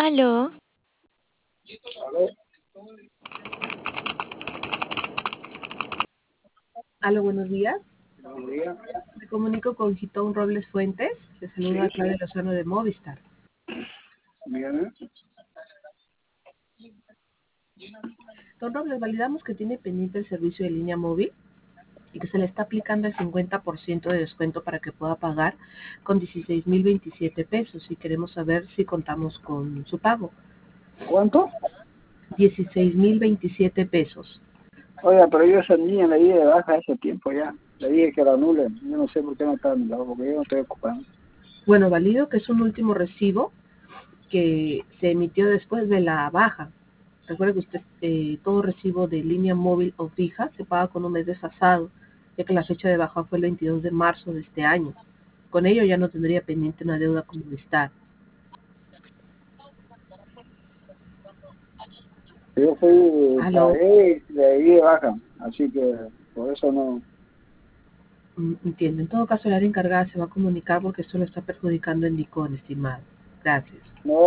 Aló, Aló, Aló, buenos días. buenos días. Me comunico con Gitón Robles Fuentes. Le saluda Sí, Claudia Lozano de Movistar. dígame. Don Robles, validamos que tiene pendiente el servicio de línea móvil y que se le está aplicando el 50% de descuento para que pueda pagar con 16,027 pesos y queremos saber si contamos con su pago. ¿Cuánto? 16,027 pesos. Oiga, pero yo a esa niña la di de baja hace tiempo ya. Le dije que la anulen. Yo no sé por qué no está anulado, porque yo no estoy ocupado. Bueno, valido que es un último recibo que se emitió después de la baja. Recuerde que usted todo recibo de línea móvil o fija se paga con un mes desfasado, ya que la fecha de baja fue el 22 de marzo de este año. Con ello ya no tendría pendiente una deuda con Movistar. Yo fui, Aló, pagué y le di de baja. Así que por eso no. entiendo. En todo caso, la área encargada se va a comunicar porque esto lo está perjudicando en Dicón, estimado. Gracias. No